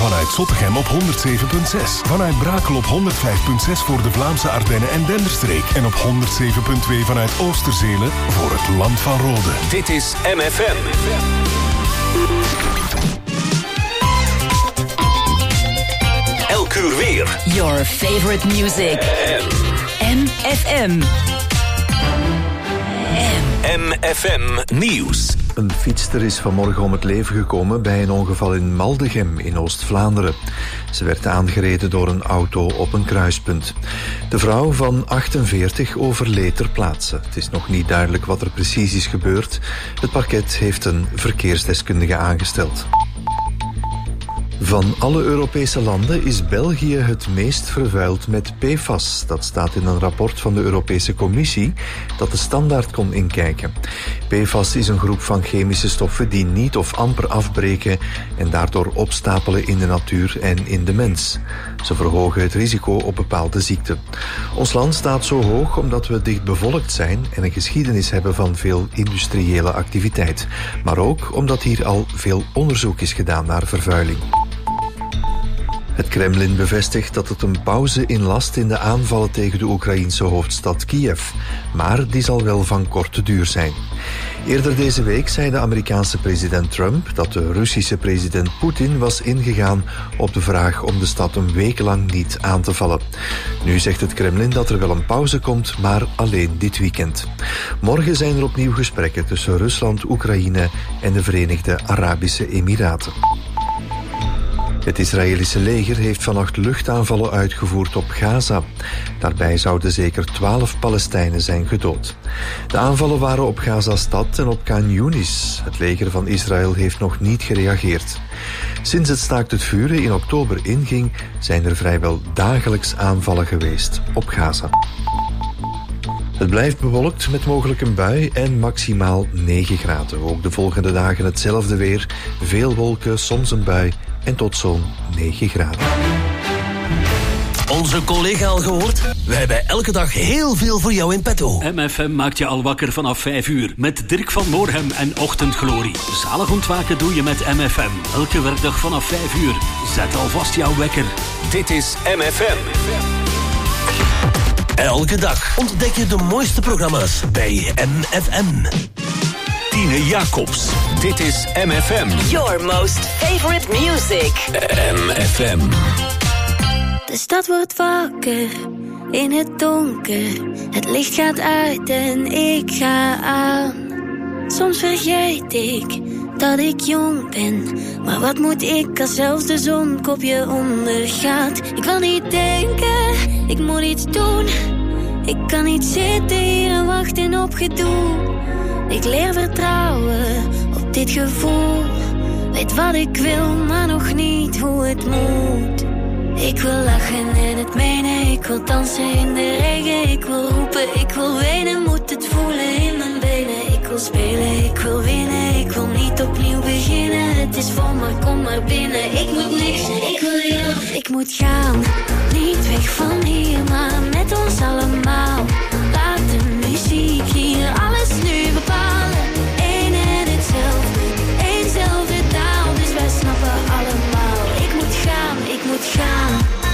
Vanuit Zottegem op 107.6. Vanuit Brakel op 105.6 voor de Vlaamse Ardennen en Denderstreek. En op 107.2 vanuit Oosterzelen voor het Land van Rode. Dit is MFM. Elk uur weer. Your favorite music. MFM. MFM Nieuws. Een fietster is vanmorgen om het leven gekomen bij een ongeval in Maldegem in Oost-Vlaanderen. Ze werd aangereden door een auto op een kruispunt. De vrouw van 48 overleed ter plaatse. Het is nog niet duidelijk wat er precies is gebeurd. Het parket heeft een verkeersdeskundige aangesteld. Van alle Europese landen is België het meest vervuild met PFAS. Dat staat in een rapport van de Europese Commissie dat de Standaard kon inkijken. PFAS is een groep van chemische stoffen die niet of amper afbreken en daardoor opstapelen in de natuur en in de mens. Ze verhogen het risico op bepaalde ziekten. Ons land staat zo hoog omdat we dicht bevolkt zijn en een geschiedenis hebben van veel industriële activiteit. Maar ook omdat hier al veel onderzoek is gedaan naar vervuiling. Het Kremlin bevestigt dat het een pauze inlast in de aanvallen tegen de Oekraïense hoofdstad Kiev. Maar die zal wel van korte duur zijn. Eerder deze week zei de Amerikaanse president Trump dat de Russische president Poetin was ingegaan op de vraag om de stad een week lang niet aan te vallen. Nu zegt het Kremlin dat er wel een pauze komt, maar alleen dit weekend. Morgen zijn er opnieuw gesprekken tussen Rusland, Oekraïne en de Verenigde Arabische Emiraten. Het Israëlische leger heeft vannacht luchtaanvallen uitgevoerd op Gaza. Daarbij zouden zeker 12 Palestijnen zijn gedood. De aanvallen waren op Gaza-stad en op Khan Yunis. Het leger van Israël heeft nog niet gereageerd. Sinds het staakt het vuren in oktober inging, zijn er vrijwel dagelijks aanvallen geweest op Gaza. Het blijft bewolkt met mogelijk een bui en maximaal 9 graden. Ook de volgende dagen hetzelfde weer. Veel wolken, soms een bui en tot zo'n 9 graden. Onze collega al gehoord? Wij hebben elke dag heel veel voor jou in petto. MFM maakt je al wakker vanaf 5 uur. Met Dirk van Moorhem en Ochtendglorie. Zalig ontwaken doe je met MFM. Elke werkdag vanaf 5 uur. Zet alvast jouw wekker. Dit is MFM. Elke dag ontdek je de mooiste programma's bij MFM. Tine Jacobs. Dit is MFM. Your most favorite music. MFM. De stad wordt wakker in het donker. Het licht gaat uit en ik ga aan. Soms vergeet ik dat ik jong ben. Maar wat moet ik als zelfs de zon kopje ondergaat? Ik wil niet denken, ik moet iets doen. Ik kan niet zitten hier en wachten op gedoe. Ik leer vertrouwen op dit gevoel. Weet wat ik wil, maar nog niet hoe het moet. Ik wil lachen en het menen. Ik wil dansen in de regen. Ik wil roepen, ik wil wenen. Moet het voelen in mijn benen. Ik wil spelen, ik wil winnen. Ik wil niet opnieuw beginnen. Het is vol, maar kom maar binnen. Ik moet niks, ik wil jou. Ik moet gaan, niet weg van hier, maar met ons allemaal. Laat de muziek hier alles nu bepalen. Eén en hetzelfde, éénzelfde taal. Dus wij snappen allemaal. Ik moet gaan, ik moet gaan.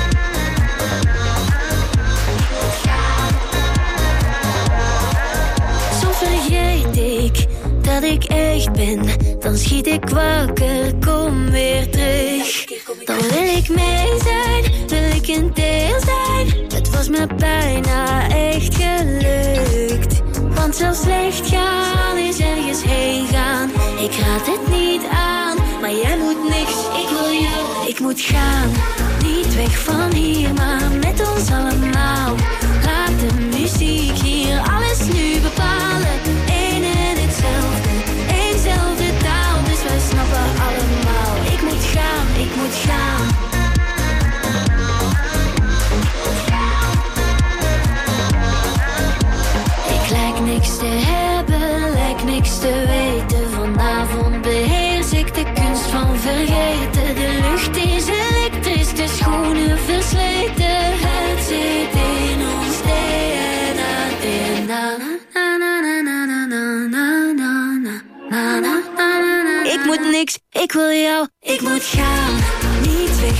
Soms vergeet ik dat ik echt ben. Dan schiet ik wakker, kom weer terug. Dan wil ik mee zijn, wil ik een deel zijn. Het was me bijna echt gelukt. Want zelfs slecht gaan is ergens heen gaan. Ik raad het niet aan, maar jij moet niks. Ik wil jou, ik moet gaan. Niet weg van hier, maar met ons allemaal. Laat de muziek hier alles nu bepalen. Eén en hetzelfde, éénzelfde taal. Dus wij snappen allemaal. Ik moet gaan, ik moet gaan. Ik lijk niks te hebben, lijk niks te weten. Vanavond beheers ik de kunst van vergeten. De lucht is elektrisch, de schoenen versleten. Het zit in ons DNA, DNA. Ik moet niks, ik wil jou. Ik moet gaan, niet weg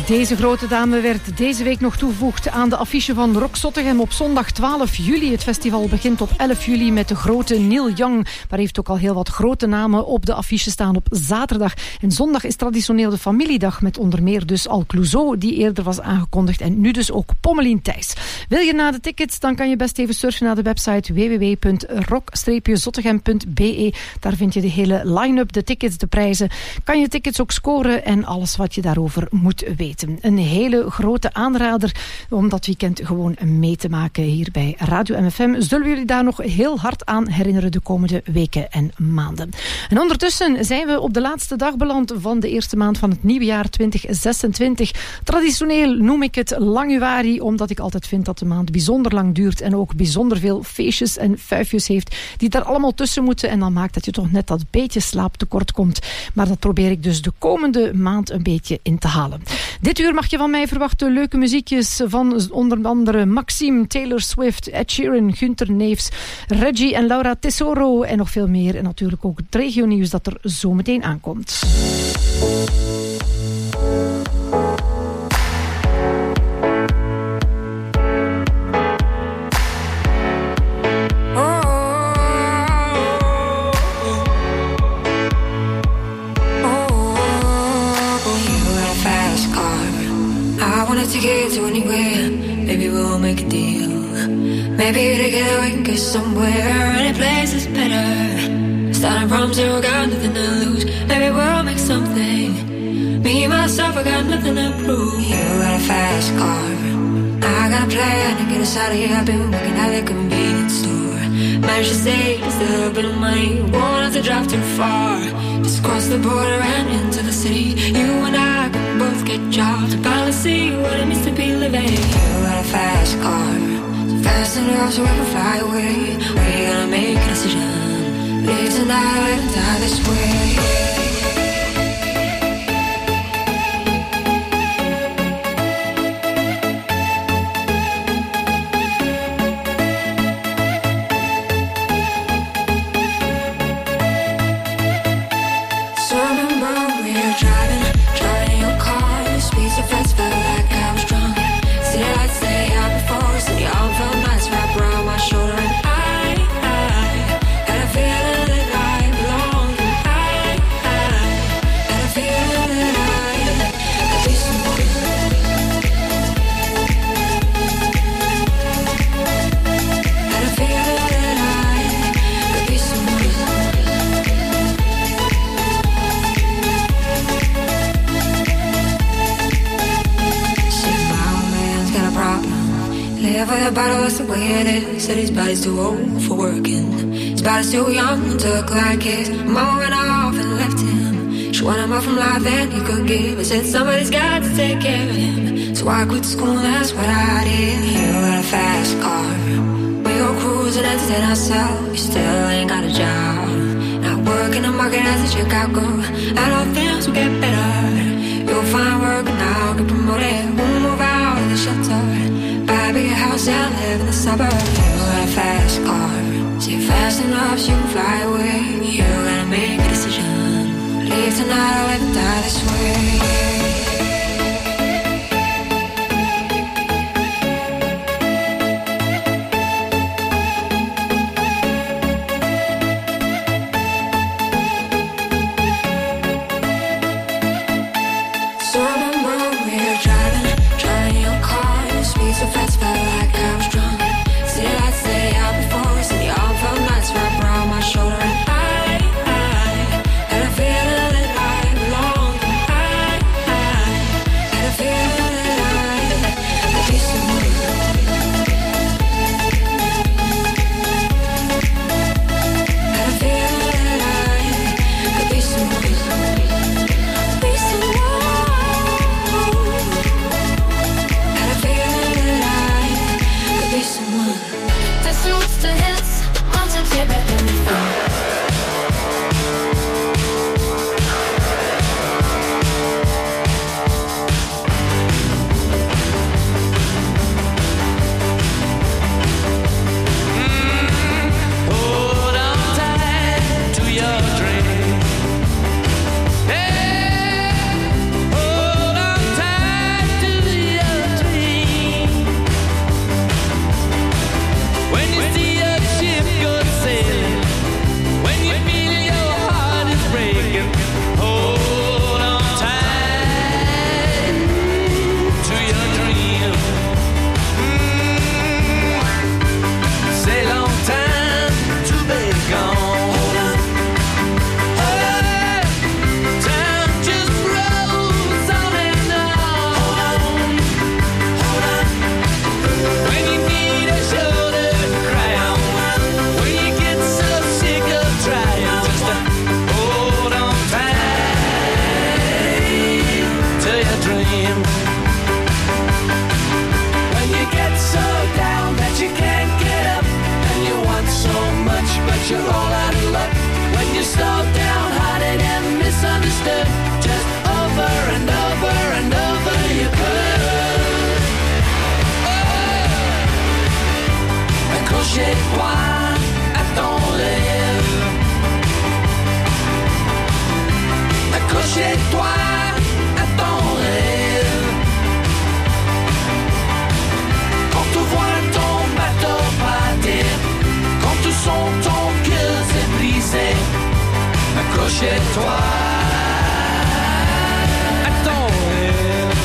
Deze grote dame werd deze week nog toegevoegd aan de affiche van Rock Zottegem op zondag 12 juli. Het festival begint op 11 juli met de grote Neil Young. Maar heeft ook al heel wat grote namen op de affiche staan op zaterdag. En zondag is traditioneel de familiedag met onder meer dus Al Clouseau, die eerder was aangekondigd. En nu dus ook Pommelien Thijs. Wil je naar de tickets, dan kan je best even surfen naar de website www.rock-zottegem.be. Daar vind je de hele line-up, de tickets, de prijzen. Kan je tickets ook scoren en alles wat je daarover moet weten. Een hele grote aanrader om dat weekend gewoon mee te maken hier bij Radio MFM. Zullen we jullie daar nog heel hard aan herinneren de komende weken en maanden. En ondertussen zijn we op de laatste dag beland van de eerste maand van het nieuwe jaar 2026. Traditioneel noem ik het Languari, omdat ik altijd vind dat de maand bijzonder lang duurt en ook bijzonder veel feestjes en fuifjes heeft die daar allemaal tussen moeten. En dan maakt dat je toch net dat beetje slaaptekort komt. Maar dat probeer ik dus de komende maand een beetje in te halen. Dit uur mag je van mij verwachten leuke muziekjes van onder andere Maxime, Taylor Swift, Ed Sheeran, Gunther Neefs, Reggie en Laura Tesoro en nog veel meer. En natuurlijk ook het regionieuws dat er zo meteen aankomt. To get to anywhere, maybe we'll make a deal. Maybe together we can get somewhere. Any place is better. Starting from zero, got nothing to lose. Maybe we'll make something. Me, myself, I got nothing to prove. You got a fast car, I got a plan to get us out of here. I've been working at the convenience store. Managed to save just a little bit of money. Won't have to drive too far. Just cross the border and into the city. You and I can both get jobs and finally see what it means to be living. You got a fast car, so fast enough so we can fly away. We're gonna make a decision. Live tonight and die this way. The bottle, that's the way it is. Said his body's too old for working. His body's too young to look like his. Mama went off and left him. She wanted more from life than he could give. I said somebody's got to take care of him. So I quit school, that's what I did. You got a fast car, we go cruise and entertain ourselves. You still ain't got a job. Not working the market as a checkout girl. And all things will get better. You'll find work and I'll get promoted. We'll move out of the shelter. Buy a big house and live in the suburbs. You got a fast car, say fast enough so you can fly away. You gotta make a decision. Leave tonight or live and die this way. Accroche-toi à ton rêve. Quand tu vois ton bateau partir, quand tu sens ton cœur se briser, accroche-toi à ton rêve.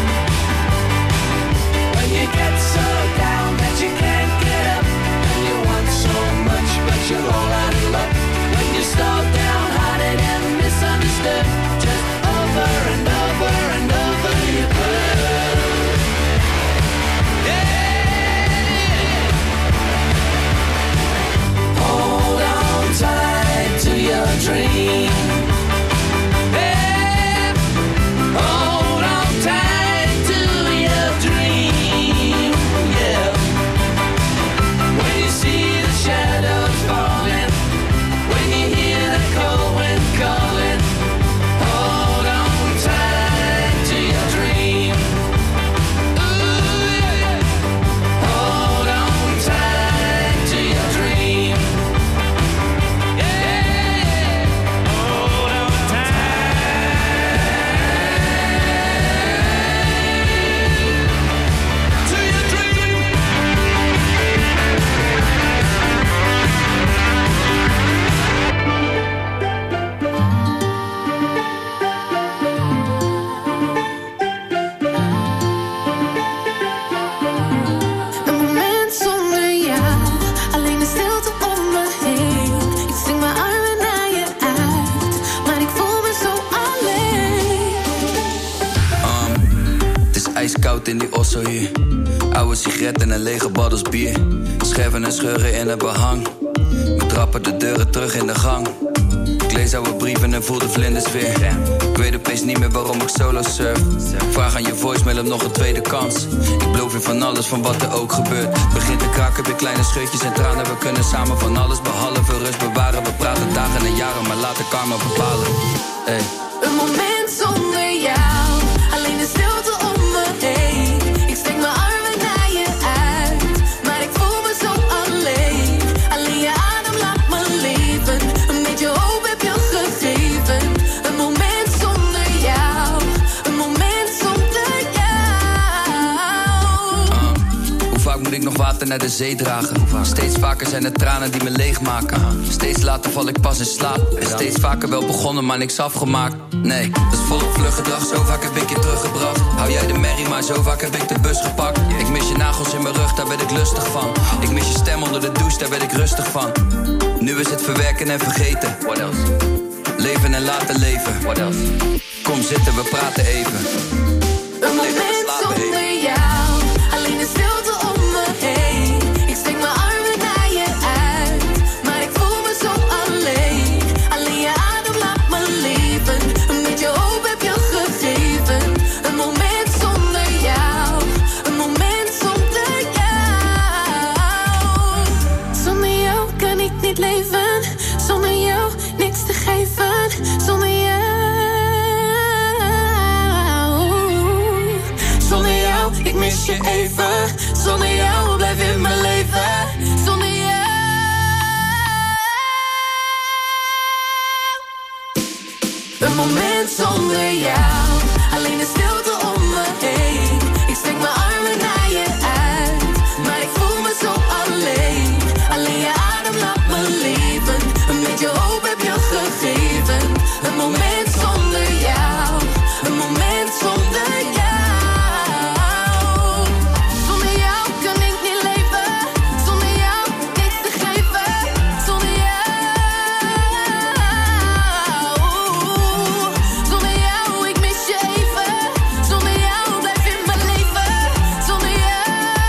When you get so down that you can't get up, and you want so much but you're all out of luck, when you start downhearted and misunderstood, just over and over and over you could. Yeah. Hold on tight to your dream. Yeah. Hold on tight to your dream. Yeah. When you see the shadows falling, when you hear the cold wind calling, hold on tight to your dream. Ooh, yeah. Hold on tight to your dream. Yeah. Hold on tight to your dream. Een moment zonder jou, alleen de stilte om me heen. Ik zing mijn armen naar je uit, maar ik voel me zo alleen. Het is ijskoud in die osso hier. Oude sigaret en een lege baddels bier. Scherven en scheuren in het behang. We trappen de deuren terug in de gang. Ik lees oude brieven en voel de vlinders weer. Ik weet opeens niet meer waarom ik solo surf. Vraag aan je voicemail om nog een tweede kans. Ik beloof je van alles, van wat er ook gebeurt. Begint te kraken, weer kleine scheutjes en tranen. We kunnen samen van alles behalve rust bewaren. We praten dagen en jaren, maar laten karma bepalen. Hey. Een moment zonder jou, alleen de stilte om me heen. Ik steek mijn armen naar je uit, maar ik voel me zo alleen. Alleen je adem laat me leven, een beetje hoop heb je gegeven. Een moment zonder jou, een moment zonder jou. Hoe vaak moet ik nog water naar de zee dragen? Steeds vaker zijn het tranen die me leegmaken. Steeds later val ik pas in slaap. En steeds vaker wel begonnen, maar niks afgemaakt. Nee, dat is volop vlug gedrag. Zo vaak heb ik je teruggebracht. Hou jij de merrie, maar zo vaak heb ik de bus gepakt. Ik mis je nagels in mijn rug, daar werd ik lustig van. Ik mis je stem onder de douche, daar werd ik rustig van. Nu is het verwerken en vergeten. What else? Leven en laten leven. What else? Kom zitten, we praten even. Een moment zonder jou, alleen de stilte om me heen. Ik steek mijn armen naar je uit, maar ik voel me zo alleen. Alleen je adem laat me leven, een beetje hoop heb je gegeven. Een moment zonder jou, een moment zonder jou. Zonder jou kan ik niet leven, zonder jou niks te geven. Zonder jou, zonder jou, ik mis je even. Zonder jou blijf in mijn leven. Zonder jou. Een moment zonder jou, alleen de stilte om me heen. Ik steek mijn armen naar je uit, maar ik voel me zo alleen. Alleen je adem laat me leven, een beetje hoop heb je gegeven. Een moment zonder jou, een moment zonder jou. Zonder jou kan ik niet leven, zonder jou niks te geven. Zonder jou, zonder jou, ik mis je even. Zonder jou blijf in mijn leven. Zonder jou.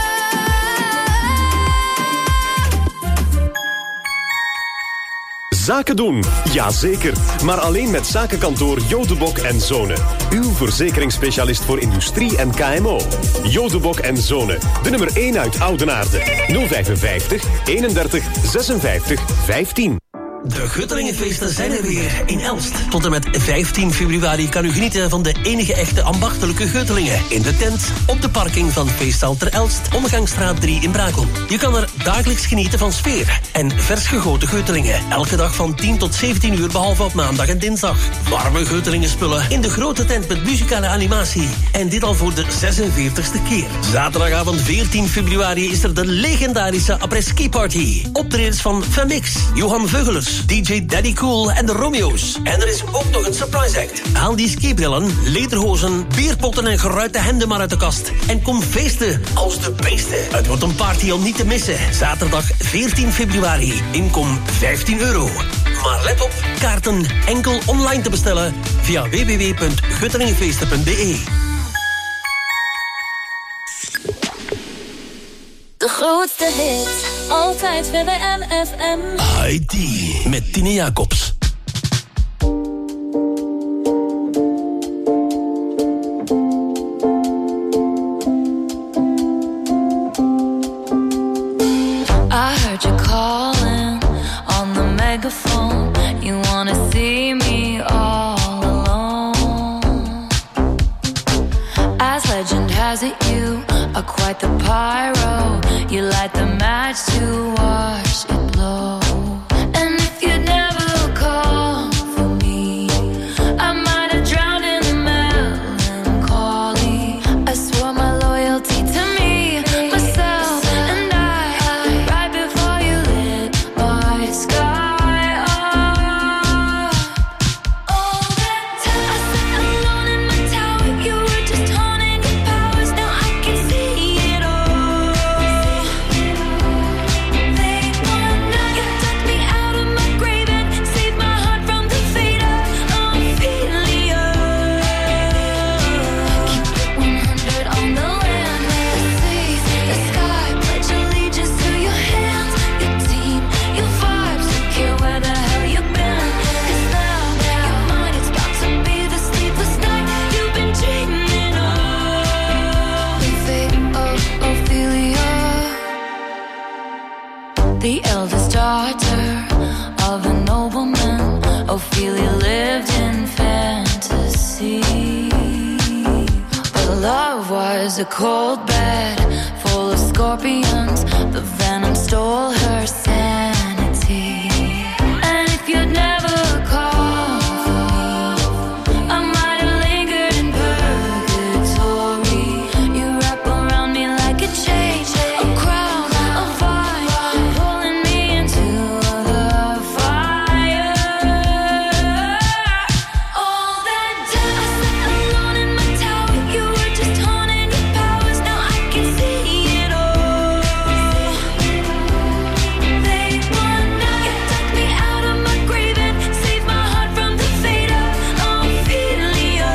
Zaken doen, jazeker. Maar alleen met zakenkantoor Jodebok en Zonen. Uw verzekeringsspecialist voor industrie en KMO. Jodebok en Zonen. De nummer 1 uit Oudenaarde. 055 31 56 15. De Guttelingenfeesten zijn er weer in Elst. Tot en met 15 februari kan u genieten van de enige echte ambachtelijke Guttelingen. In de tent, op de parking van Feestzaal ter Elst, Omgangsstraat 3 in Brakel. Je kan er dagelijks genieten van sfeer en vers gegoten Guttelingen. Elke dag van 10 tot 17 uur, behalve op maandag en dinsdag. Warme Guttelingenspullen in de grote tent met muzikale animatie. En dit al voor de 46e keer. Zaterdagavond 14 februari is er de legendarische après-ski party. Optredens van Femix, Johan Veugelers, DJ Daddy Cool en de Romeo's. En er is ook nog een surprise act. Haal die skibrillen, lederhozen, bierpotten en geruite hemden maar uit de kast. En kom feesten als de beesten. Het wordt een party om niet te missen. Zaterdag 14 februari. Inkom €15. Maar let op, kaarten enkel online te bestellen via www.guttelingenfeesten.be. De grootste hits, altijd weer bij MFM. ID met Tine Jacobs. I heard you calling on the megaphone. You wanna see me all alone. As legend has it, you are quite the pyro. You light the match to watch it blow. And if you'd never call for me, I might have drowned in the melancholy. I swore my loyalty to me, myself, and I, right before you lit my sky up. All that time I sat alone in my tower, you were just honing your powers. Now I can see it all. The eldest daughter of a nobleman, Ophelia lived in fantasy. But love was a cold bed full of scorpions. The venom stole her sanity. And if you'd never called for me, I might have lingered in purgatory. You wrap around me like a chain, a crown, a vine, pulling me into the fire. All that time I sat alone in my tower, you were just honing your powers. Now I can see it all. Late one night, you took me out of my grave and saved my heart from the fate of Ophelia.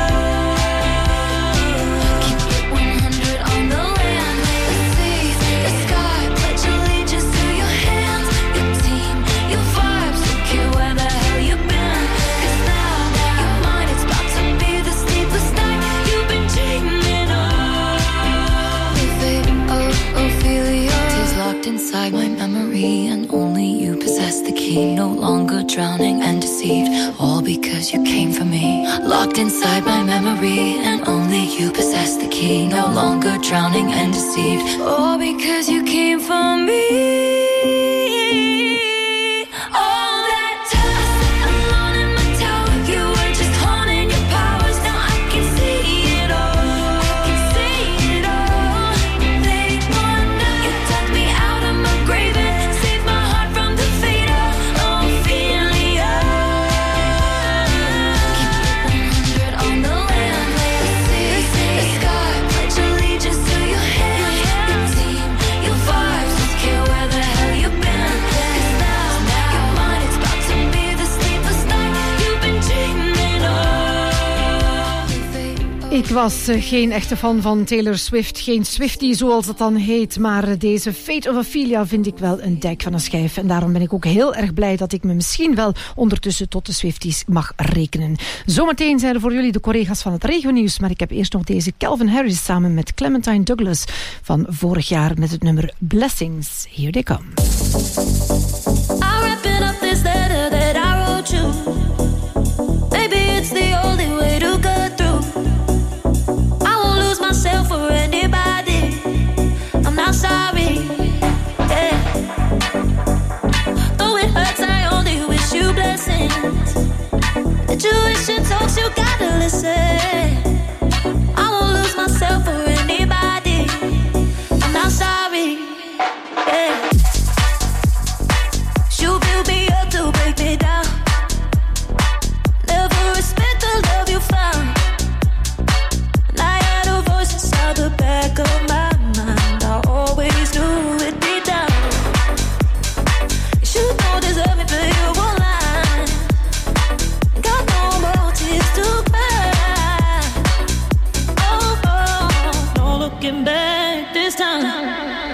Keep it 100 on the land, the seas, the sky. Pledge allegiance to your hands, your team, your vibes. Don't care where the hell you've been, 'cause now you're mine. It's about to be the sleepless night you've been dreaming of. The fate of Ophelia is locked inside my memory, and only you possess the key. No longer drowning and deceived, all because you came for me. Locked inside my memory, and only you possess the key. No longer drowning and deceived, all because you came for me. All that time I sat alone in my tower, you were just honing your powers. Now I can see it all. I can see it all. Late one night, you took me out of my grave and saved my heart from the fate of Ophelia. Keep it 100 on the land, the seas, the sky. Pledge allegiance to your hands, your team, your vibes. Don't care where the hell you've been, 'cause now you're mine. It's about to be the sleepless night you've been dreaming of. Ik was geen echte fan van Taylor Swift, geen Swiftie zoals het dan heet, maar deze Fate of Ophelia vind ik wel een dijk van een schijf. En daarom ben ik ook heel erg blij dat ik me misschien wel ondertussen tot de Swifties mag rekenen. Zometeen zijn er voor jullie de collega's van het regionieuws, maar ik heb eerst nog deze Calvin Harris samen met Clementine Douglas van vorig jaar met het nummer Blessings. Here they come. I'm wrapping up this letter that Intuition talks, you gotta listen. I won't lose myself for anybody. I'm not sorry. Yeah. You build me up to break me down. Never respect the love you found. And I had a voice inside the back of my mind. I always knew it deep down. You don't deserve me, but you won't lie. Got no more tears to cry. Oh, oh, no looking back this time.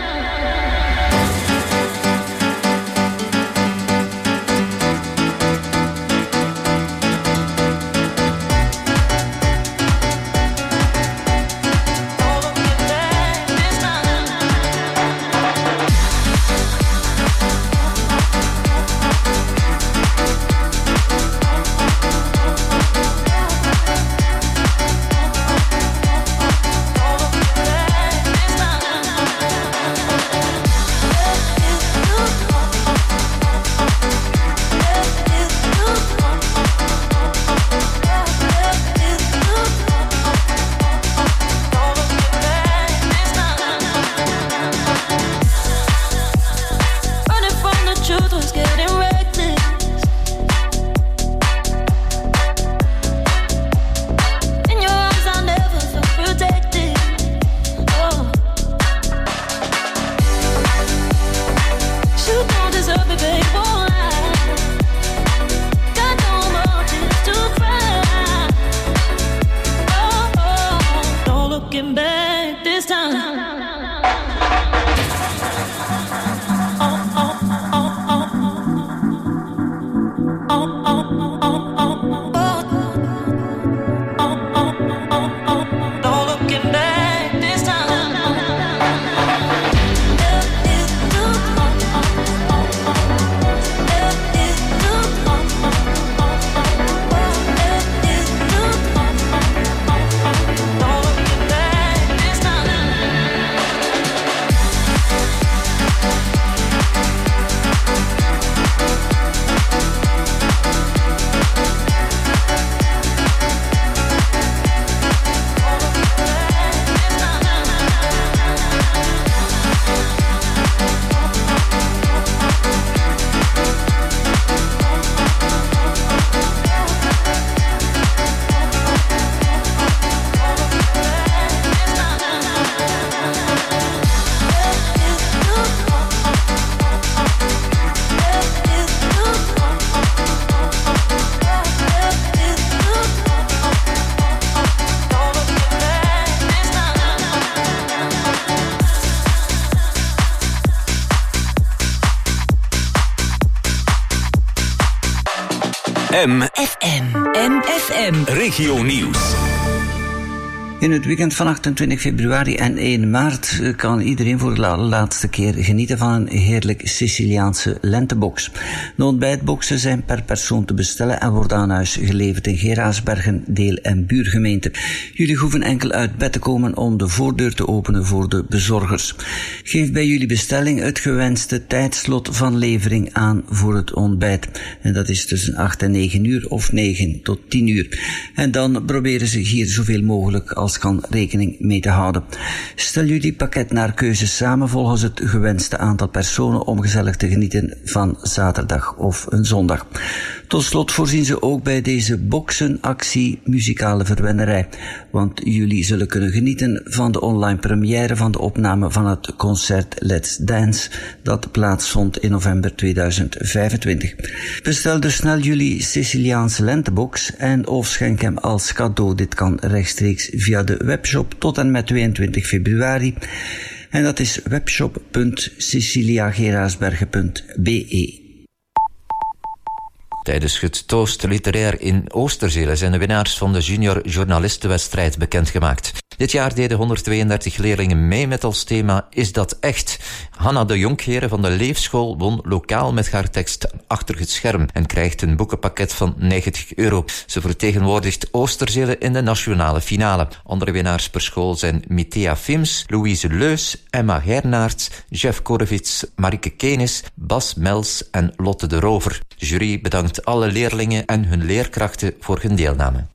MFM Regio Nieuws. In het weekend van 28 februari en 1 maart kan iedereen voor de laatste keer genieten van een heerlijk Siciliaanse lentebox. De ontbijtboxen zijn per persoon te bestellen en worden aan huis geleverd in Geraardsbergen, Deel en buurgemeente. Jullie hoeven enkel uit bed te komen om de voordeur te openen voor de bezorgers. Geef bij jullie bestelling het gewenste tijdslot van levering aan voor het ontbijt. En dat is tussen 8 en 9 uur of 9 tot 10 uur. En dan proberen ze hier zoveel mogelijk als kan rekening mee te houden. Stel jullie pakket naar keuze samen volgens het gewenste aantal personen om gezellig te genieten van zaterdag of een zondag. Tot slot voorzien ze ook bij deze boxenactie muzikale verwennerij, want jullie zullen kunnen genieten van de online première van de opname van het concert Let's Dance dat plaatsvond in november 2025. Bestel dus snel jullie Siciliaanse lentebox en of schenk hem als cadeau. Dit kan rechtstreeks via de webshop tot en met 22 februari. En dat is webshop.siciliageraarsbergen.be. Tijdens het Toost Literair in Oosterzele zijn de winnaars van de junior journalistenwedstrijd bekendgemaakt. Dit jaar deden 132 leerlingen mee met als thema Is dat echt? Hanna de Jonkheren van de Leefschool won lokaal met haar tekst Achter het scherm en krijgt een boekenpakket van €90. Ze vertegenwoordigt Oosterzele in de nationale finale. Andere winnaars per school zijn Mitea Fims, Louise Leus, Emma Hernaerts, Jeff Korevits, Marike Kenis, Bas Mels en Lotte de Rover. De jury bedankt alle leerlingen en hun leerkrachten voor hun deelname.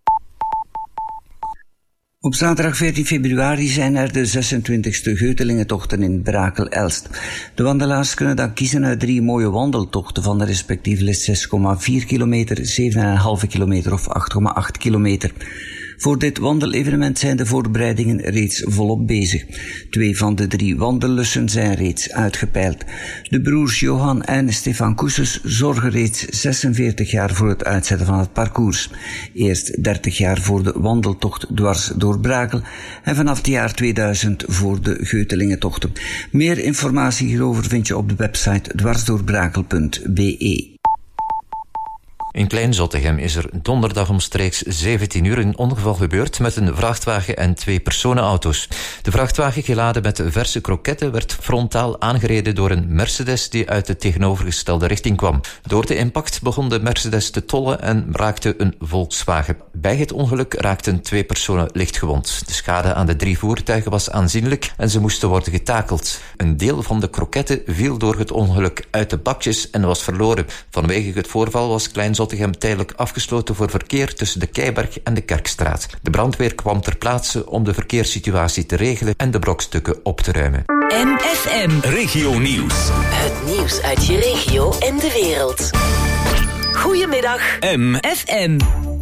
Op zaterdag 14 februari zijn er de 26e Geutelingentochten in Brakel-Elst. De wandelaars kunnen dan kiezen uit 3 mooie wandeltochten van de respectievelijk 6,4 kilometer, 7,5 kilometer of 8,8 kilometer. Voor dit wandelevenement zijn de voorbereidingen reeds volop bezig. 2 van de 3 wandellussen zijn reeds uitgepeild. De broers Johan en Stefan Koeses zorgen reeds 46 jaar voor het uitzetten van het parcours. Eerst 30 jaar voor de wandeltocht dwars door Brakel en vanaf het jaar 2000 voor de Geutelingentochten. Meer informatie hierover vind je op de website dwarsdoorbrakel.be. In Klein-Zottegem is er donderdag omstreeks 17 uur een ongeval gebeurd met een vrachtwagen en 2 personenauto's. De vrachtwagen, geladen met verse kroketten, werd frontaal aangereden door een Mercedes die uit de tegenovergestelde richting kwam. Door de impact begon de Mercedes te tollen en raakte een Volkswagen. Bij het ongeluk raakten 2 personen lichtgewond. De schade aan de 3 voertuigen was aanzienlijk en ze moesten worden getakeld. Een deel van de kroketten viel door het ongeluk uit de bakjes en was verloren. Vanwege het voorval was Klein-Zottegem tijdelijk afgesloten voor verkeer tussen de Keiberg en de Kerkstraat. De brandweer kwam ter plaatse om de verkeerssituatie te regelen en de brokstukken op te ruimen. MFM Regio Nieuws. Het nieuws uit je regio en de wereld. Goedemiddag MFM.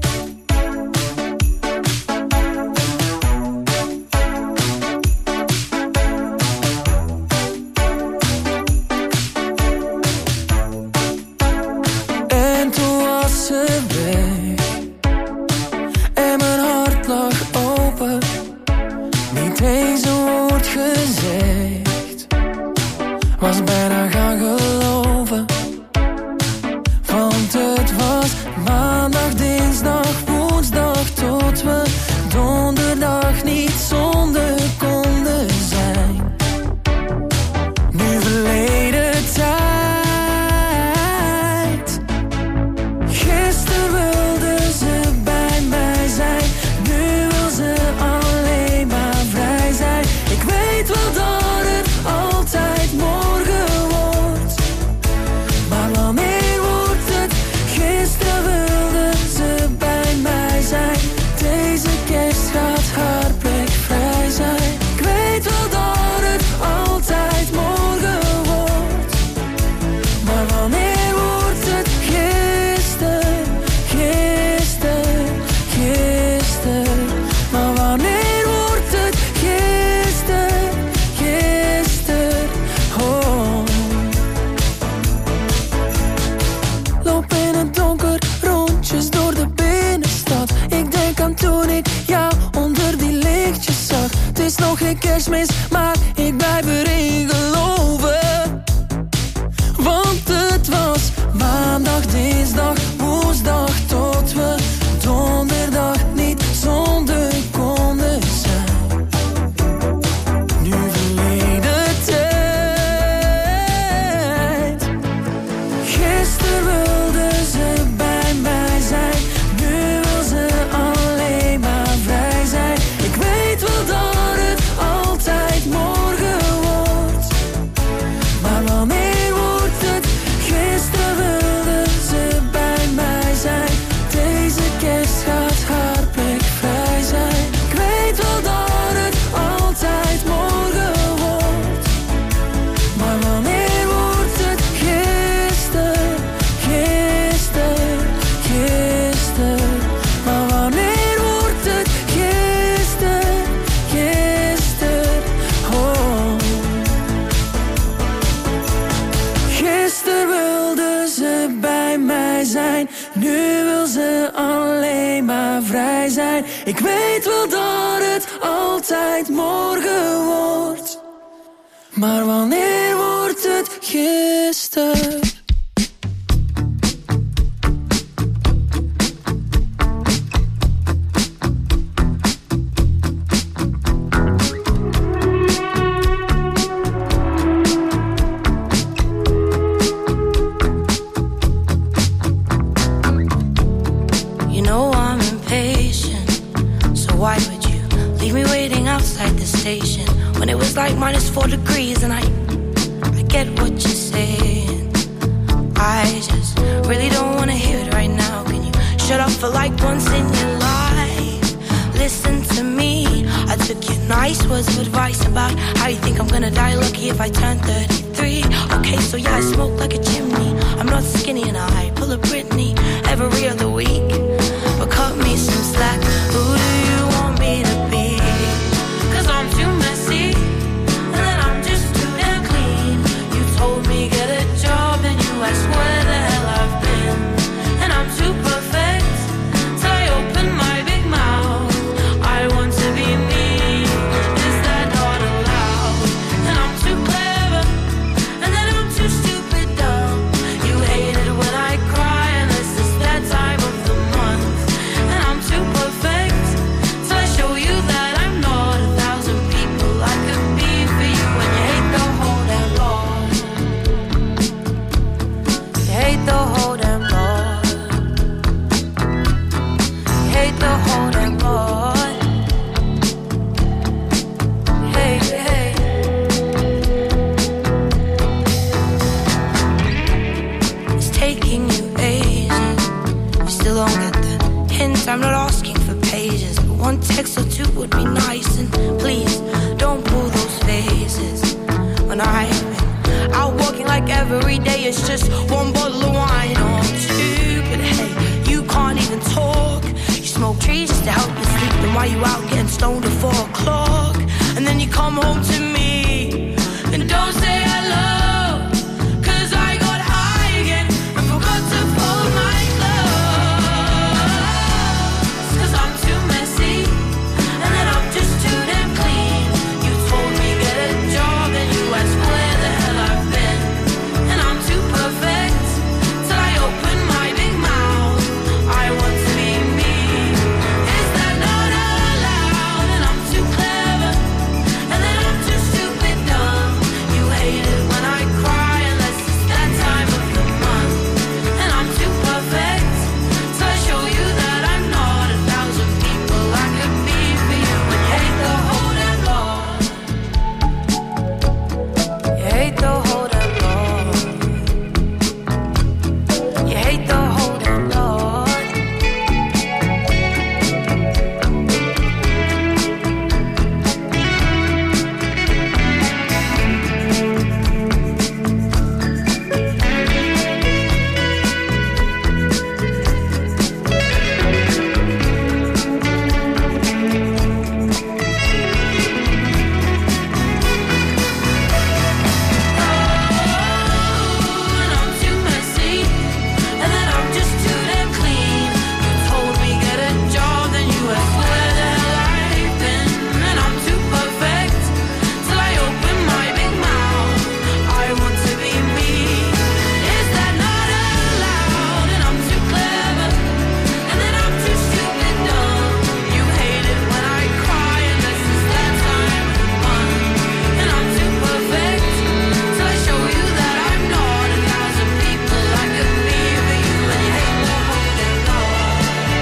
En mijn hart lag open, niet eens een woord gezegd. Was bijna gaan geloven, want het was maandag, dinsdag, woensdag, tot we donderdag niet zonder konden zijn. Nu verleden tijd. Kerstmis, maar ik blijf erin geloven. Want het was maandag, dinsdag, woensdag, tot we donderdag niet zonder konden zijn. Nu verleden tijd. Gisteren wilde ze bij mij zijn, nu wil ze alleen maar vrij zijn. Ik weet wel dat altijd morgen wordt, maar wanneer wordt het? Gisteren wilde ze bij mij zijn, deze kerst gaat haar plek vrij zijn. Ik weet wel dat het altijd morgen wordt, maar wanneer wordt het? Gisteren, gisteren, gisteren, maar wanneer wordt het? Gisteren, gisteren. Gisteren wilde ze bij mij zijn, nu wil ze alleen maar vrij zijn. Ik weet wel dat het altijd morgen wordt, maar wanneer wordt het? Gisteren. Why would you leave me waiting outside the station when it was like -4 degrees? And I get what you're saying. I just really don't want to hear it right now. Can you shut up for like once in your life? Listen to me. I took your nice words of advice about how you think I'm gonna die lucky if I turn 33. Okay, so yeah, I smoke like a chimney. I'm not skinny and I pull a Britney every other week. But cut me some slack. Who do you want me to be? 'Cause I'm too messy, and then I'm just too damn clean. You told me get a job, and you asked where the hell I've been. And I'm too perfect till I open my big mouth. I want to be me. Is that not allowed? And I'm too clever, and then I'm too stupid dumb. You hate it when I cry, and this is that time of the month. And I'm too perfect till I show you that I'm not 1,000 people I could be for you. And you hate the whole damn lot. You hate the whole damn lot. You hate the whole damn lot. Hey, hey. It's taking you ages. You still don't get the hint. I'm not asking for pages, but one text or two would be nice. And please don't pull those faces when I've been out walking like every day. It's just one bottle of wine or two. But hey, you can't even talk. You smoke trees just to help you sleep. Then why you out getting stoned at 4 o'clock? And then you come home to me and don't say hello. 'Cause I got high again and forgot to fold my clothes. 'Cause I'm too messy, and then I'm just too damn clean. You told me get a job, and you asked where the hell I've been. And I'm too perfect till I open my big mouth. I want to be me. Is that not allowed? And I'm too clever, and then I'm too stupid dumb. You hate it when I cry, unless it's that time of the month. And I'm too perfect till I show you that I'm not 1,000 people I could be for you. And you hate the whole damn lot. You hate the whole damn lot. You hate the whole damn lot. And I'm too messy, and then I'm just too damn clean. You told me get a job, then you asked where the hell I've been. And I'm too perfect till I open my big mouth. I want to be me. Is that not allowed? And I'm too clever, and then I'm too stupid dumb. You hate it when I cry, and this is that time of the month. And I'm too perfect till I show you that I'm not 1,000 people I could be for you. And you hate the whole damn lot.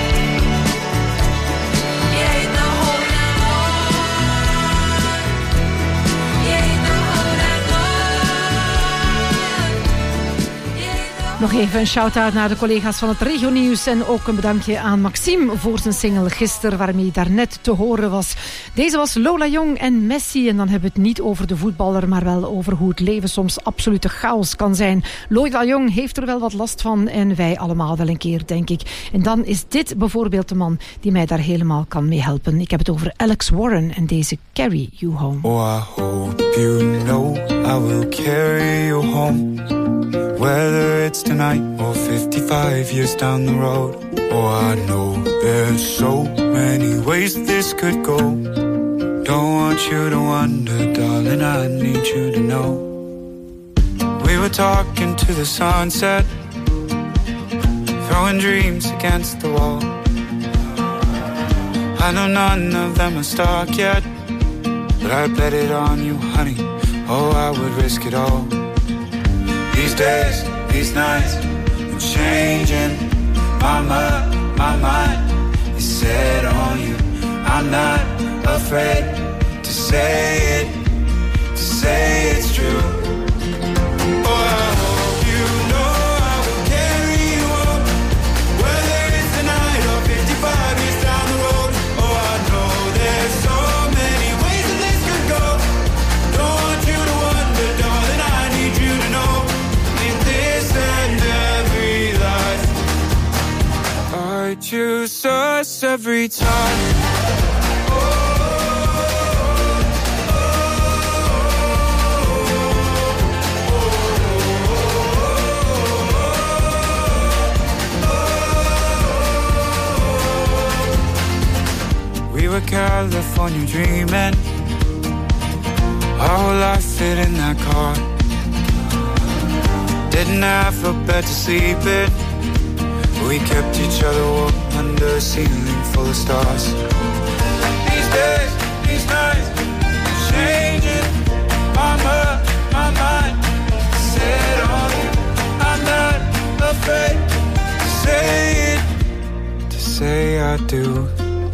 You hate the whole damn lot. You hate the whole damn lot. Nog even een shout-out naar de collega's van het Regionieuws en ook een bedankje aan Maxime voor zijn single Gisteren, waarmee daarnet te horen was. Deze was Lola Jong en Messi, en dan hebben we het niet over de voetballer, maar wel over hoe het leven soms absolute chaos kan zijn. Lola Jong heeft er wel wat last van en wij allemaal wel een keer, denk ik. En dan is dit bijvoorbeeld de man die mij daar helemaal kan mee helpen. Ik heb het over Alex Warren en deze Carry You Home. Oh, I hope you know I will carry you home. Whether it's tonight or 55 years down the road. Oh, I know there's so many ways this could go. Don't want you to wonder, darling, I need you to know. We were talking to the sunset, throwing dreams against the wall. I know none of them are stuck yet, but I bet it on you, honey. Oh, I would risk it all. These days, these nights, I'm changing. My mind is set on you. I'm not say it's true. Oh, I hope you know I will carry you up, whether it's tonight or 55 years down the road. Oh, I know there's so many ways that this could go. Don't want you to wonder, darling, I need you to know, in this and every life, I choose us every time. We were California dreaming, our whole life fit in that car. Didn't have a bed to sleep in, we kept each other warm under a ceiling full of stars. These days, these nights, changing. I'm up, my mind set on you. I'm not afraid to say it, to say I do.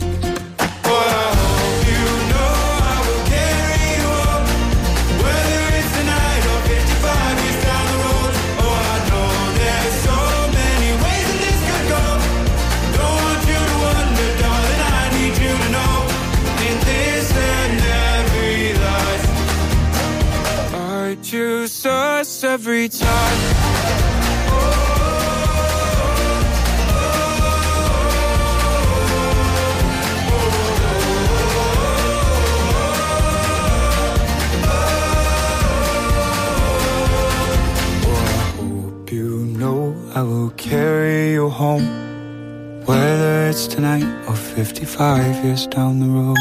Choose us every time. I will carry you home, whether it's tonight or 55 years down the road.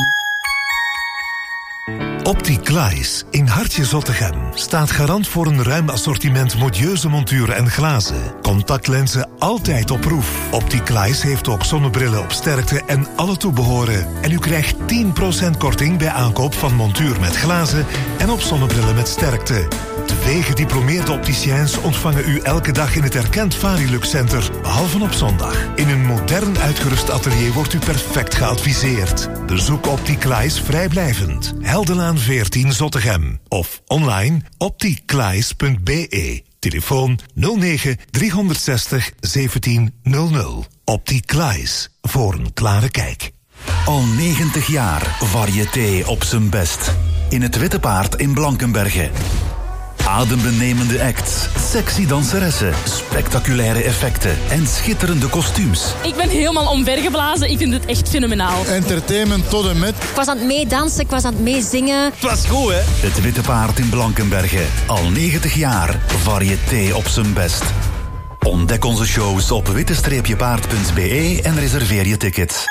Opticlies in Hartje Zottegem staat garant voor een ruim assortiment modieuze monturen en glazen. Contactlenzen altijd op proef. Opticlies heeft ook zonnebrillen op sterkte en alle toebehoren. En u krijgt 10% korting bij aankoop van montuur met glazen en op zonnebrillen met sterkte. 2 gediplomeerde opticiens ontvangen u elke dag in het erkend Varilux Center, behalve op zondag. In een modern uitgerust atelier wordt u perfect geadviseerd. Bezoek Opticlies vrijblijvend. Heldenlaan 14 Zottegem. Of online opticlies.be. Telefoon 09 360 1700. Opticlies. Voor een klare kijk. Al 90 jaar variété op zijn best. In het Witte Paard in Blankenberge. Adembenemende acts, sexy danseressen, spectaculaire effecten en schitterende kostuums. Ik ben helemaal omvergeblazen. Ik vind het echt fenomenaal. Entertainment tot en met. Ik was aan het meedansen, ik was aan het meezingen. Het was goed, hè? Het Witte Paard in Blankenberge. Al 90 jaar variété op zijn best. Ontdek onze shows op witte-paard.be en reserveer je tickets.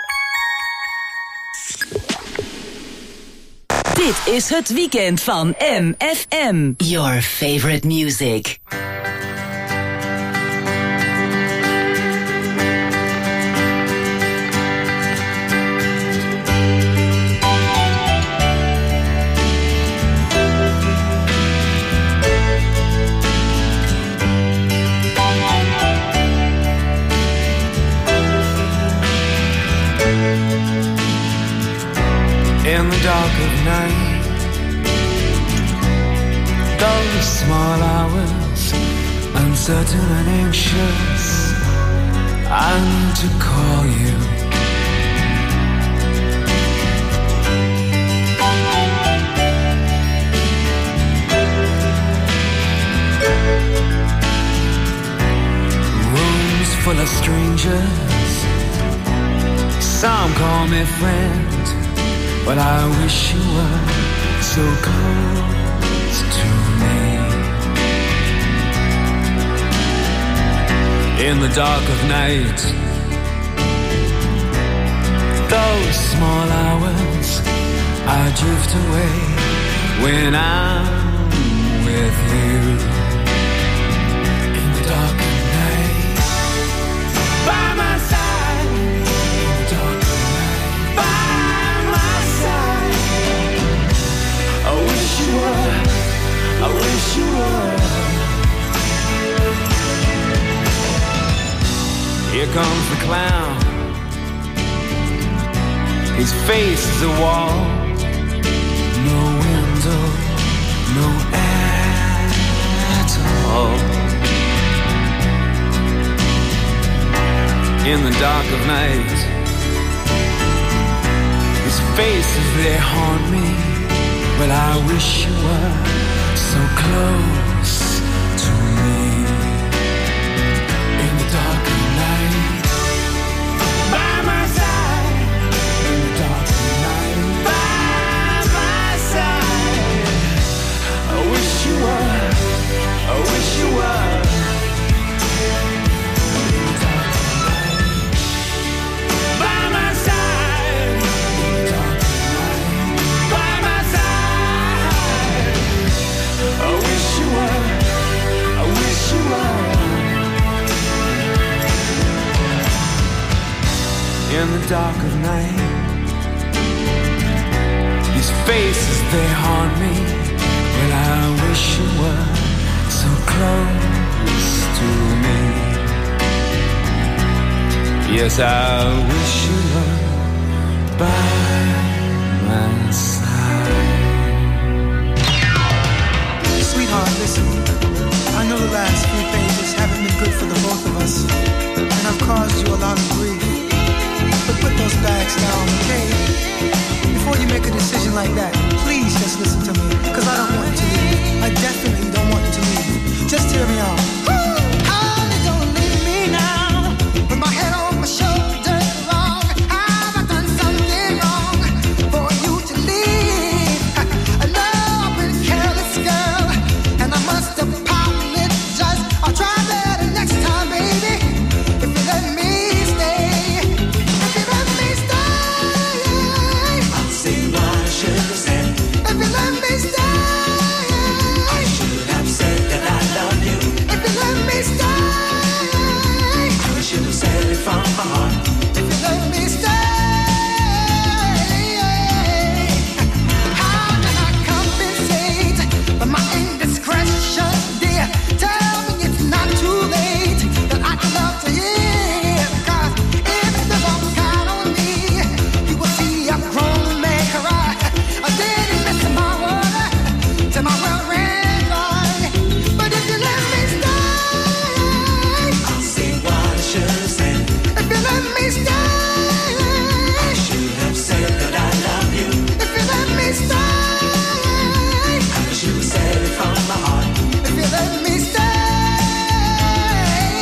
Dit is het weekend van MFM. Your favorite music. In the dark of night, those small hours, uncertain and anxious, I need to call you. Rooms full of strangers, some call me friend, but I wish you were so close to me. In the dark of night, those small hours, I drift away when I'm with you. In the dark of night, by my side. In the dark of night, by my side. I wish you were, I wish you were. Here comes the clown, his face is a wall. don't know at all. In the dark of night, these faces, they haunt me. Well, I wish you were so close to me. In the dark of night, by my side. In the dark of night, by my side. I wish you were, I wish you were. In the dark of night, by my side. In the dark of night, by my side. I wish you were, I wish you were. In the dark of night, these faces, they haunt me. Well, I wish you were so close to me. Yes, I wish you were by my side. Sweetheart, listen, I know the last few pages haven't been good for the both of us, and I've caused you a lot of grief. But put those bags down, okay? Before you make a decision like that, please just listen to me, because I don't want you to leave. I definitely don't want you to leave. Just hear me out. Honey, don't leave me now, with my head on my shoulders wrong. Have I done something wrong for you to leave? I know I've been a careless girl, and I must apologize. I'll try better next time, baby, if you let me stay. From my heart, if you let me stay, how can I compensate for my indiscretion, dear? Tell me it's not too late, that I'd love to hear. 'Cause if the wrong got on me, you will see a grown man cry. I didn't miss my water till my well ran dry. But if you let me stay, I'll see what I should have said. If you let me stay, I should have said that I love you. If you let me stay, I should have said it from my heart. If you let me stay,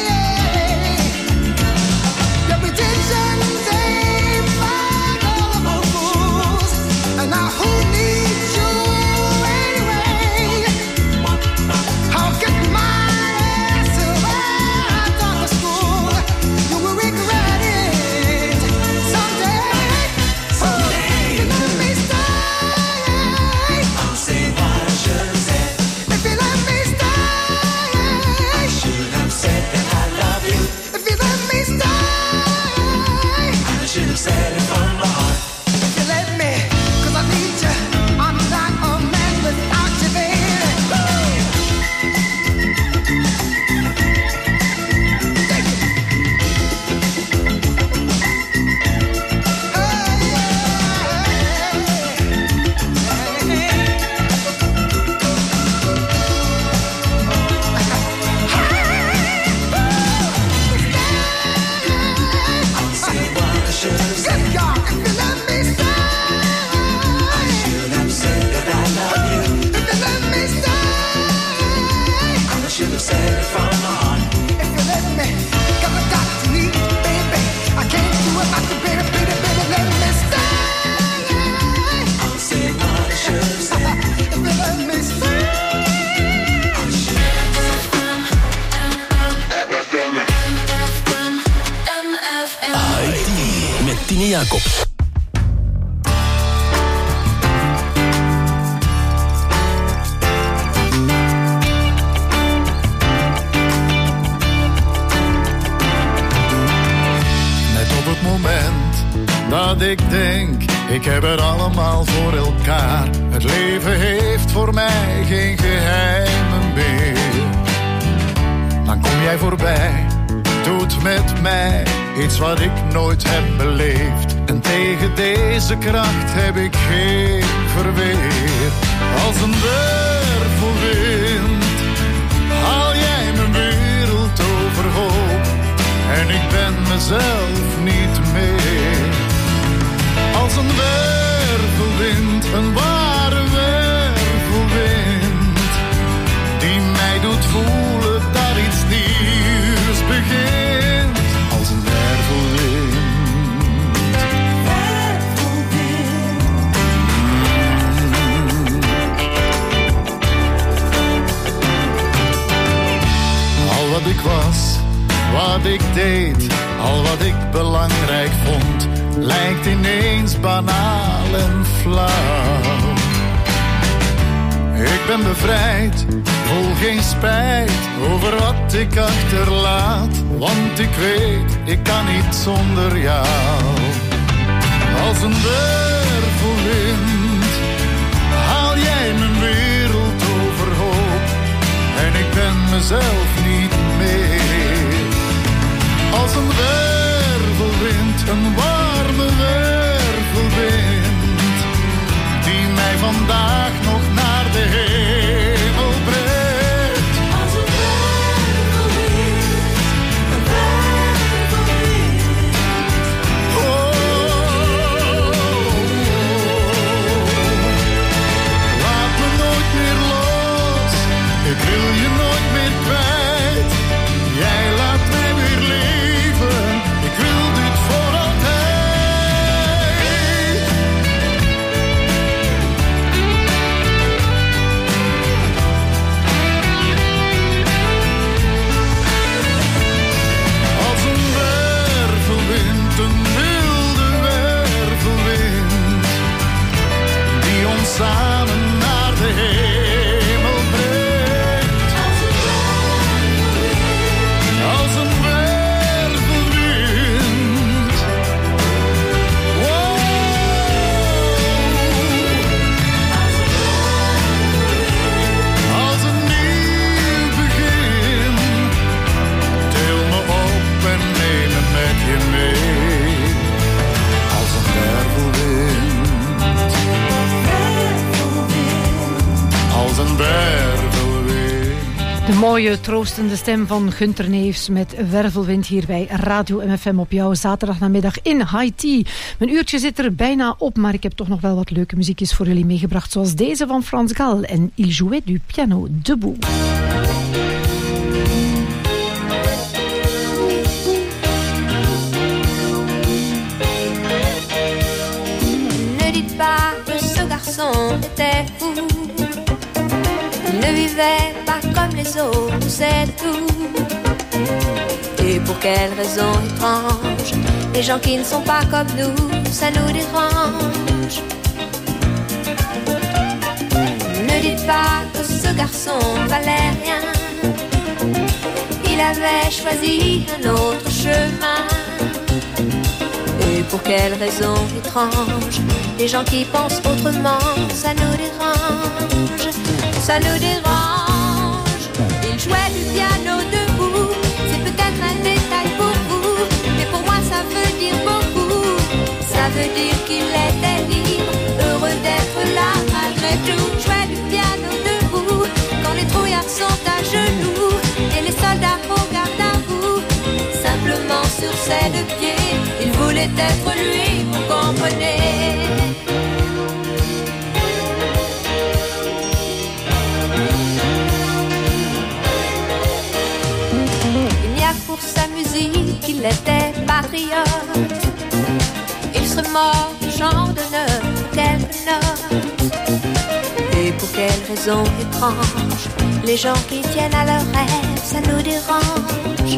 your pretensions ain't like all of those fools. And now who needs you anyway? I'll get my ass right out of school. You will regret it someday. Someday, if you let me stay, I'll say what I should have said. If you let me stay, I should have said that I love you. If you let me stay, I should have said it from my heart. If you let me, 'cause I need you. I'm not a man without you, baby. I'll say what I should have said. Good God, if you let me stay, I should have said that I love you. If you let me stay, I should have said it from my heart. If you let me, 'cause I got to need you, baby. I can't do it without you, baby, baby, baby, let me stay. I'll say what I should have said. If you let me stay, I should have IT met Tine Jacobs. Net op het moment dat ik denk, ik heb het allemaal voor elkaar. Het leven heeft voor mij geen geheimen meer. Dan kom jij voorbij, doet met mij iets wat ik nooit heb beleefd. En tegen deze kracht heb ik geen verweer. Als een wervelwind haal jij mijn wereld overhoop en ik ben mezelf niet meer. Als een wervelwind, een ware wervelwind, die mij doet voelen dat iets nieuws begint. Als een wervelwind. Al wat ik was, wat ik deed, al wat ik belangrijk vond, lijkt ineens banaal en flauw. Ik ben bevrijd, voel geen spijt over wat ik achterlaat, want ik weet, ik kan niet zonder jou. Als een wervelwind haal jij mijn wereld overhoop en ik ben mezelf niet meer. Als een wervelwind, een warme wervelwind, die mij vandaag nog naar de hemel brengt. Als een wervelwind, een wervelwind. Oh, laat me nooit meer los, ik wil je nooit meer kwijt. Jij laat mij weer leven, ik wil dit voor altijd. Als een wervelwind, een wilde wervelwind, die ons samen naar de hemel brengt. Als een wervelwind. Wow. Als een nieuw begin. Til me op en neem me met je mee. Als een wervelwind. Als een wervelwind. De mooie, troostende stem van Gunter Neefs met Wervelwind hier bij Radio MFM op jouw zaterdagnamiddag in High Tea. Mijn uurtje zit er bijna op, maar ik heb toch nog wel wat leuke muziekjes voor jullie meegebracht, zoals deze van Frans Gal en Il jouait du piano debout. Ne dites pas que ce garçon était fou. Il ne vivait pas comme les autres, c'est tout. Et pour quelle raison étrange, les gens qui ne sont pas comme nous, ça nous dérange. Ne dites pas que ce garçon valait rien. Il avait choisi un autre chemin. Et pour quelle raison étrange, les gens qui pensent autrement, ça nous dérange. Ça nous dérange. Il jouait du piano debout. C'est peut-être un détail pour vous, mais pour moi ça veut dire beaucoup. Ça veut dire qu'il était libre, heureux d'être là malgré tout. Jouait du piano debout quand les trouillards sont à genoux et les soldats au garde à vous. Simplement sur ses deux pieds, il voulait être lui, vous comprenez. Pour sa musique, il était patriote. Il serait mort du champ d'honneur pour quelques notes. Et pour quelle raison étrange, les gens qui tiennent à leurs rêves, ça nous dérange.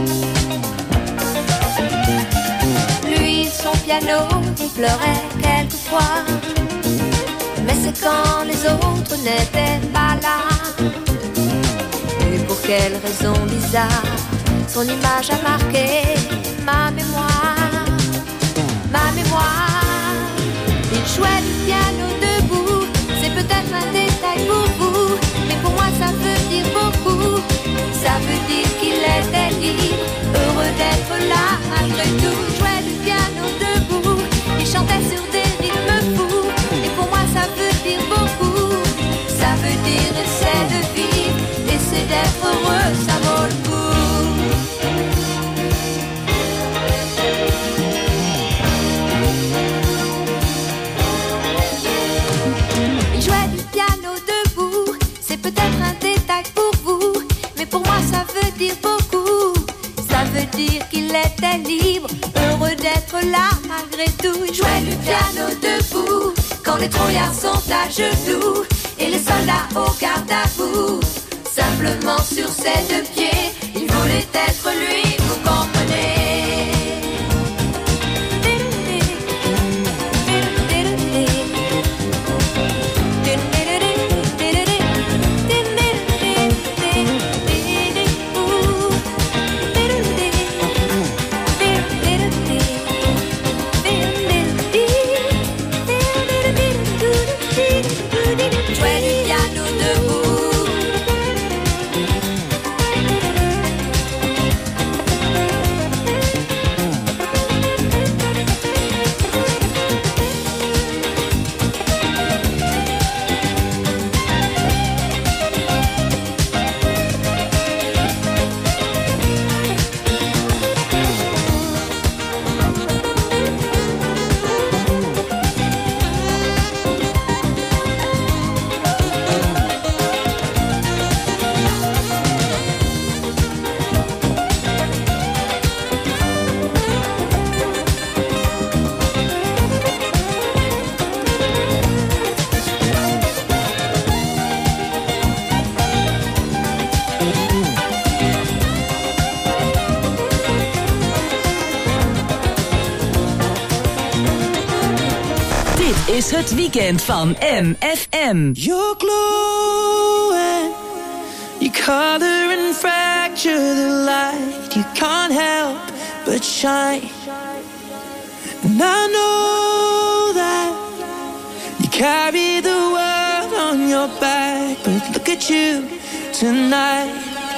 Lui, son piano, il pleurait quelquefois. Mais c'est quand les autres n'étaient pas là. Et pour quelle raison bizarre, son image a marqué ma mémoire. Ma mémoire. Il jouait du piano debout. C'est peut-être un détail pour vous, mais pour moi ça veut dire beaucoup. Ça veut dire qu'il était libre, heureux d'être là malgré tout. Il jouait du piano debout. Il chantait sur des rythmes fous, et pour moi ça veut dire beaucoup. jouait du piano debout quand les trouillards sont à genoux et les soldats au garde à vous. Simplement sur ses deux pieds, il voulait être lui, vous comprenez. Is het weekend van MFM. You're glowing, you color and fracture the light. You can't help but shine. And I know that you carry the world on your back, but look at you tonight.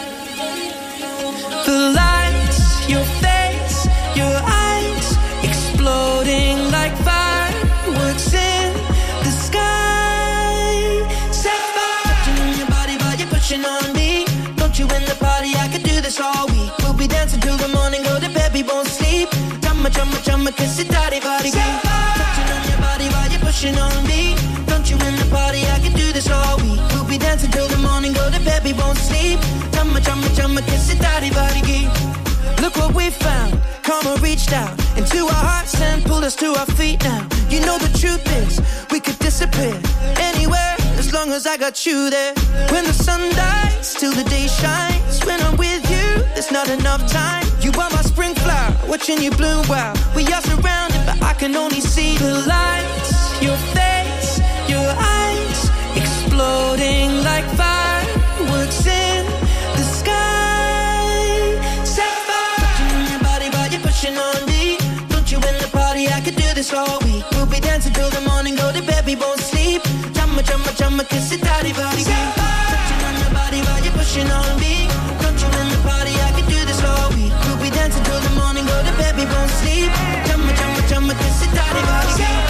The lights, your face, your eyes, exploding like fireworks in the sky. Set fire, touching on your body while you're pushing on me. Don't you in the party, I could do this all week. We'll be dancing till the morning, go to bed, we won't sleep. Chumma, chumma, chumma, kiss it, daddy, body. Touching on your body while you're pushing on me. Don't you in the party, I could do this all week. We'll be dancing till the morning, go to bed, we won't sleep. Chumma, chumma, chumma, kiss it, daddy, body. Look what we found. Karma reached out into our hearts and pulled us to our feet now. You know the truth is, we could disappear anywhere as long as I got you there. When the sun dies, till the day shines. When I'm with you, there's not enough time. You are my spring flower, watching you bloom wild. We are surrounded, but I can only see the lights. Your face, your eyes, exploding like fireworks in the sky. Set fire, touching on your body while you're pushing on me. Don't you in the party, I could do this all week. We'll be dancing till the morning, go to bed, we won't sleep. Chumma, chumma, chumma, kiss it, daddy, body. Touching on your body while you're pushing on me. Don't you in the party, I could do this all week. We'll be dancing till the morning, go to bed, we won't sleep. Chumma, chumma, chumma, kiss it, daddy, body.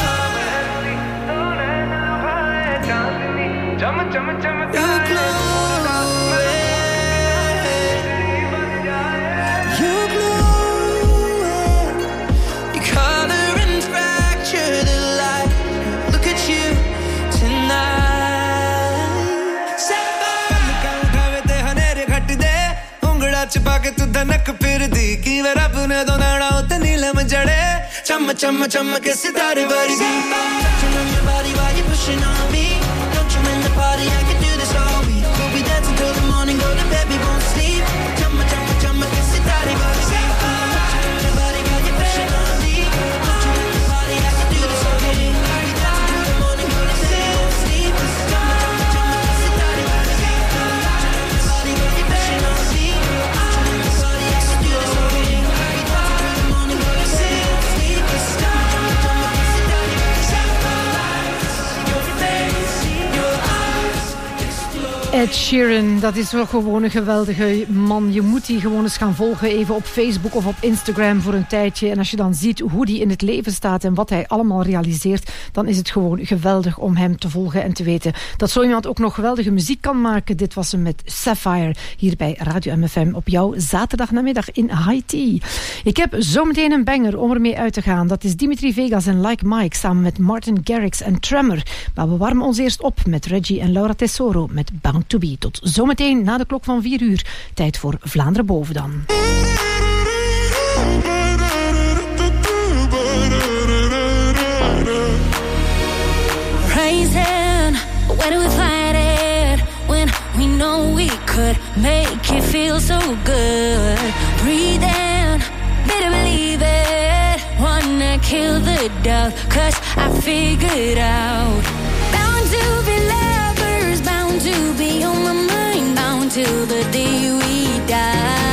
You're glowing, you're glowing. You color and fracture the light. Look at you tonight. Set fire. ਉਂਗੜਾ ਚ ਪਾ ਕੇ ਤੂੰ ਧਨਕ ਫਿਰਦੀ ਕੀ ਵੇ ਰੱਬ ਨੇ ਦੋਨਾਣਾ ਉਤੇ ਨੀਲਮ ਜੜੇ ਚਮ ਚਮ ਚਮ ਕੇ ਸਿਤਾਰੇ ਵਰਗੀ Touching on your body while you're pushing on me. Don't you in the party, I could do this all week. We'll be dancing till the morning, go to bed, we won't sleep. Chumma, chumma, chumma, kiss it, daddy, body. Touching on your body while you're pushing on me. Don't you in the party, I could do this all week. We'll be dancing till the morning, go to bed, we won't sleep. Chumma, chumma, chumma, kiss it, daddy, body. Touching on your body while you're pushing on me. Don't you in the party, I could do this all week. We'll be dancing till the morning, go to bed, we won't sleep. Chumma, chumma, chumma, kiss it, daddy, body. Ed Sheeran, dat is wel gewoon een geweldige man. Je moet die gewoon eens gaan volgen, even op Facebook of op Instagram voor een tijdje. En als je dan ziet hoe die in het leven staat en wat hij allemaal realiseert, dan is het gewoon geweldig om hem te volgen en te weten dat zo iemand ook nog geweldige muziek kan maken. Dit was hem met Sapphire, hier bij Radio MFM op jouw zaterdagnamiddag in High Tea. Ik heb zometeen een banger om ermee uit te gaan. Dat is Dimitri Vegas en Like Mike samen met Martin Garrix en Tremor. Maar we warmen ons eerst op met Reggie en Laura Tesoro met Bound to Be. Tot zometeen na de klok van 4 uur. Tijd voor Vlaanderen Boven dan. Why do we fight it when we know we could make it feel so good? Breathe in, better believe it. Wanna kill the doubt, 'cause I figured out. Bound to be lovers, bound to be on my mind, bound till the day we die.